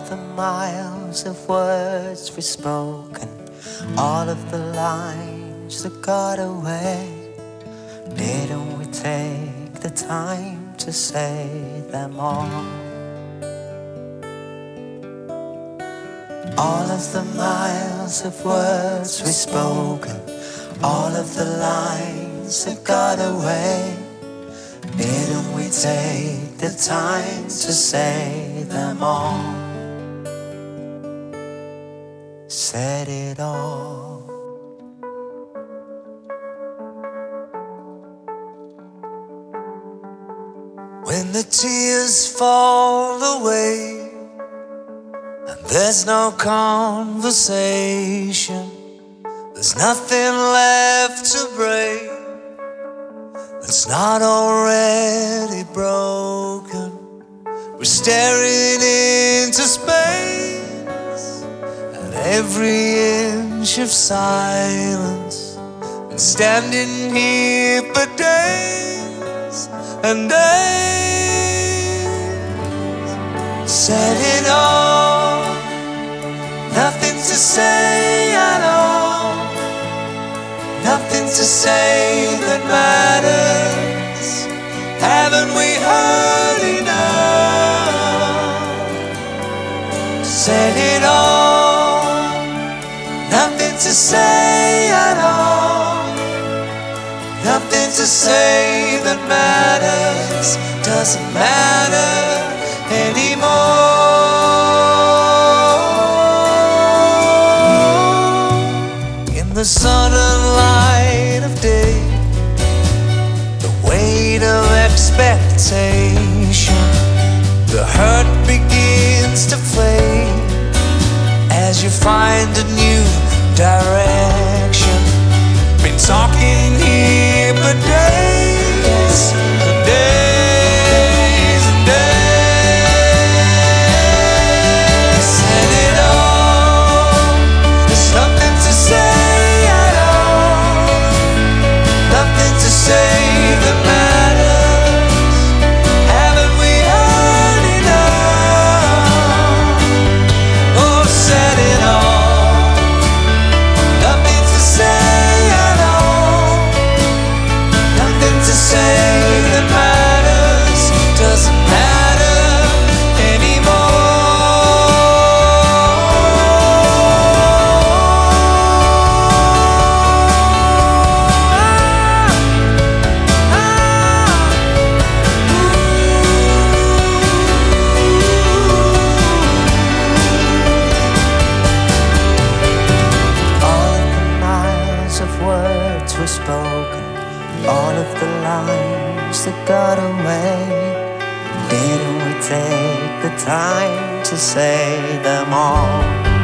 the miles of words we've spoken, all of the lines that got away, didn't we take the time to say them all? All of the miles of words we've spoken, all of the lines that got away, didn't we take the time to say them all? Said it all. When the tears fall away and there's no conversation, there's nothing left to break that's not already broken. We're staring into space at every inch of silence, and standing here for days and days. Said it all, nothing to say at all, nothing to say that matters. Haven't we heard enough? Said it all, nothing to say at all, nothing to say that matters. Doesn't matter anymore. In the sudden light of day, the weight of expectation, the hurt begins to fade as you find a new direction. Been talking here for days and days and days. Said it all, there's nothing to say at all, nothing to say that matters. Haven't we heard enough? Oh, said it all, nothing to say at all, nothing to say that matters. Doesn't matter were spoken, all of the lines that got away, didn't we take the time to say them all?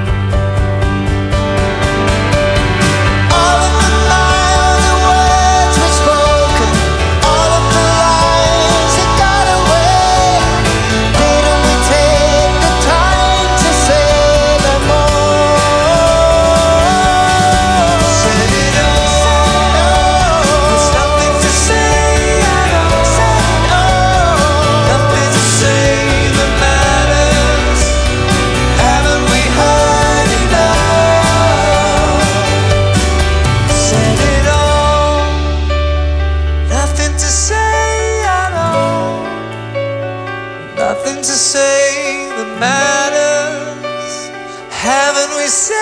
All of the miles of words were spoken, all of the lines that got away, didn't we take the time to say them all? Said it all. Nothing to say that matters. Haven't we said